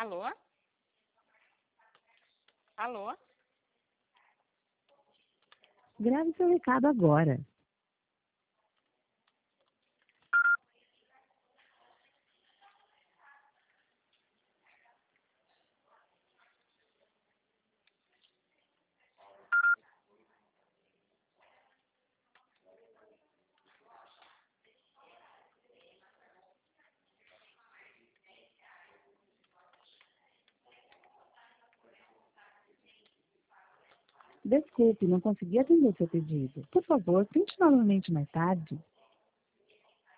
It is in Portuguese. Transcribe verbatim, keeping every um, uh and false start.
Alô? Alô? Grave seu recado agora. Desculpe, não consegui atender seu pedido. Por favor, tente novamente mais tarde.